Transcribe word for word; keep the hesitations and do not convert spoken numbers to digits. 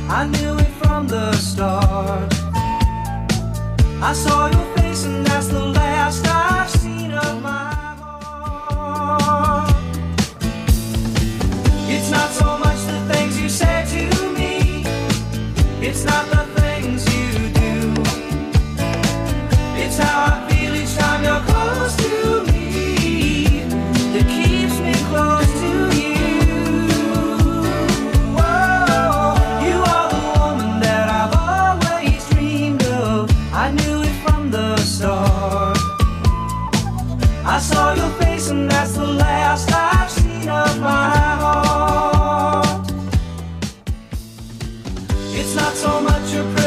I knew it from the start. I saw your face and that's the last I've seen of my heart. It's not so much the things you say to me, it's not the things you do, it's how I feel each time you're close to me that keeps me close to you. Whoa, you are the woman that I've always dreamed of. I knew it from the start. I saw your face and that's the last I've seen of my heart. It's not so much your